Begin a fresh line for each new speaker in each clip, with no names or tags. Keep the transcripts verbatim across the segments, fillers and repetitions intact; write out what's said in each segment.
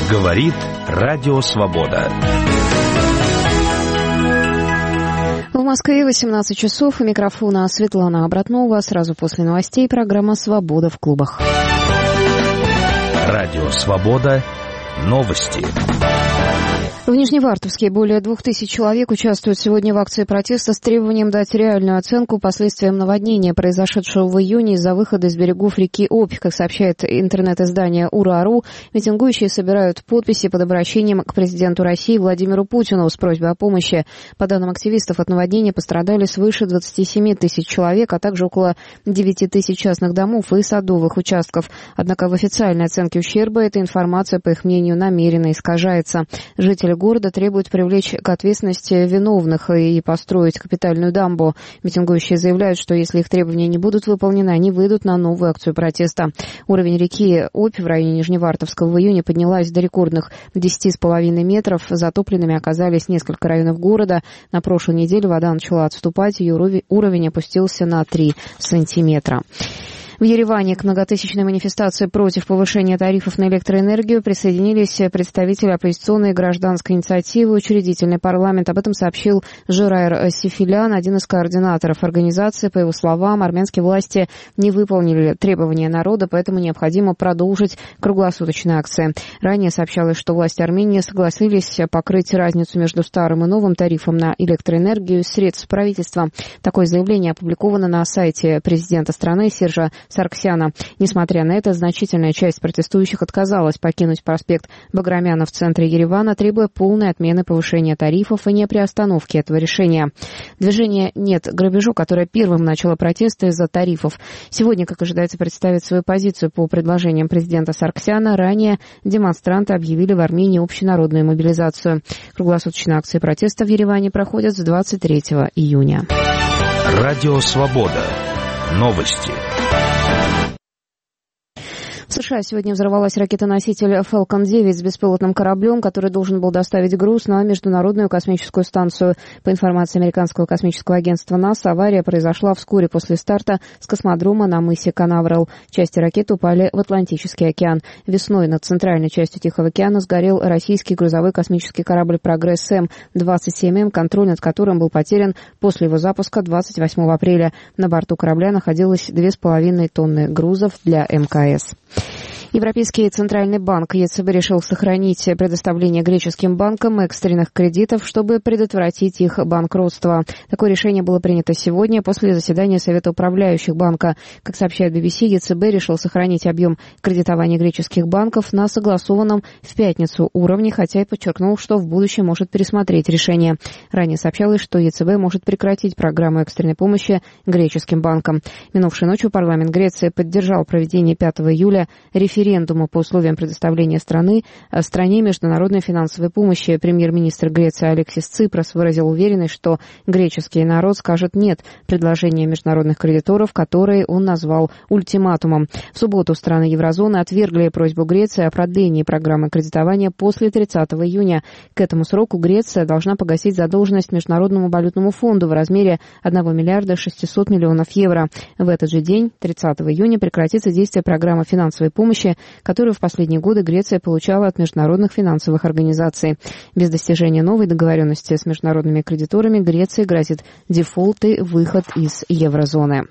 Говорит Радио Свобода.
В Москве восемнадцать часов. У микрофона Светлана Обратнова. Сразу после новостей программа «Свобода в клубах».
Радио Свобода. Новости.
В Нижневартовске более двух тысяч человек участвуют сегодня в акции протеста с требованием дать реальную оценку последствиям наводнения, произошедшего в июне из-за выхода из берегов реки Обь. Как сообщает интернет-издание «Ура.ру», митингующие собирают подписи под обращением к президенту России Владимиру Путину с просьбой о помощи. По данным активистов, от наводнения пострадали свыше двадцати семи тысяч человек, а также около девяти тысяч частных домов и садовых участков. Однако в официальной оценке ущерба эта информация, по их мнению, намеренно искажается. Жители города требуют привлечь к ответственности виновных и построить капитальную дамбу. Митингующие заявляют, что если их требования не будут выполнены, они выйдут на новую акцию протеста. Уровень реки Обь в районе Нижневартовского в июне поднялась до рекордных десяти с половиной метров. Затопленными оказались несколько районов города. На прошлой неделе вода начала отступать, ее уровень опустился на три сантиметра. В Ереване к многотысячной манифестации против повышения тарифов на электроэнергию присоединились представители оппозиционной и гражданской инициативы, учредительный парламент. Об этом сообщил Жирайр Сифилян, один из координаторов организации. По его словам, армянские власти не выполнили требования народа, поэтому необходимо продолжить круглосуточные акции. Ранее сообщалось, что власти Армении согласились покрыть разницу между старым и новым тарифом на электроэнергию из средств правительства. Такое заявление опубликовано на сайте президента страны Сержа Сарксяна. Несмотря на это, значительная часть протестующих отказалась покинуть проспект Баграмяна в центре Еревана, требуя полной отмены повышения тарифов и неприостановки этого решения. Движение «Нет грабежу», которое первым начало протесты из-за тарифов, сегодня, как ожидается, представит свою позицию по предложениям президента Сарксяна. Ранее демонстранты объявили в Армении общенародную мобилизацию. Круглосуточные акции протеста в Ереване проходят с двадцать третьего июня.
Радио Свобода. Новости.
В США сегодня взорвалась ракета-носитель Фалкон девять с беспилотным кораблем, который должен был доставить груз на Международную космическую станцию. По информации американского космического агентства НАСА, авария произошла вскоре после старта с космодрома на мысе Канаверал. Части ракеты упали в Атлантический океан. Весной над центральной частью Тихого океана сгорел российский грузовой космический корабль «Прогресс-М» двадцать семь М, контроль над которым был потерян после его запуска двадцать восьмого апреля. На борту корабля находилось две с половиной тонны грузов для эм ка эс. Европейский центральный банк ЕЦБ решил сохранить предоставление греческим банкам экстренных кредитов, чтобы предотвратить их банкротство. Такое решение было принято сегодня после заседания Совета управляющих банка. Как сообщает би би си, ЕЦБ решил сохранить объем кредитования греческих банков на согласованном в пятницу уровне, хотя и подчеркнул, что в будущем может пересмотреть решение. Ранее сообщалось, что ЕЦБ может прекратить программу экстренной помощи греческим банкам. Минувшей ночью парламент Греции поддержал проведение пятого июля референдума референдума по условиям предоставления страны стране международной финансовой помощи. Премьер-министр Греции Алексис Ципрос выразил уверенность, что греческий народ скажет «нет» предложению международных кредиторов, которые он назвал ультиматумом. В субботу страны еврозоны отвергли просьбу Греции о продлении программы кредитования после тридцатого июня. К этому сроку Греция должна погасить задолженность Международному валютному фонду в размере одного миллиарда шестисот миллионов евро. В этот же день, тридцатого июня, прекратится действие программы финансовой помощи, которую в последние годы Греция получала от международных финансовых организаций. Без достижения новой договоренности с международными кредиторами Греции грозит дефолт и выход из еврозоны.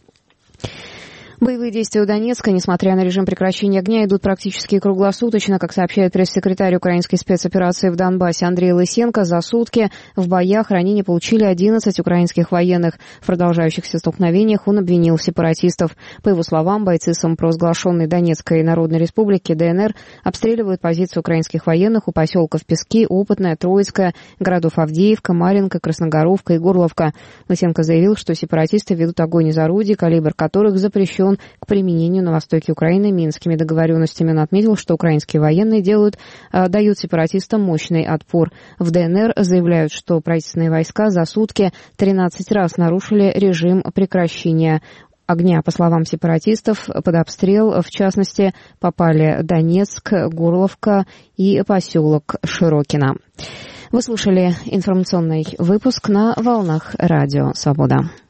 Боевые действия у Донецка, несмотря на режим прекращения огня, идут практически круглосуточно. Как сообщает пресс-секретарь украинской спецоперации в Донбассе Андрей Лысенко, за сутки в боях ранения получили одиннадцать украинских военных. В продолжающихся столкновениях он обвинил сепаратистов. По его словам, бойцы самопровозглашенной Донецкой Народной Республики ДНР обстреливают позиции украинских военных у поселков Пески, Опытная, Троицкая, городов Авдеевка, Марьинка, Красногоровка и Горловка. Лысенко заявил, что сепаратисты ведут огонь из орудий, калибр которых запрещен к применению на востоке Украины минскими договоренностями. Он отметил, что украинские военные делают, дают сепаратистам мощный отпор. В ДНР заявляют, что правительственные войска за сутки тринадцать раз нарушили режим прекращения огня. По словам сепаратистов, под обстрел, в частности, попали Донецк, Горловка и поселок Широкино. Вы слушали информационный выпуск на волнах Радио Свобода.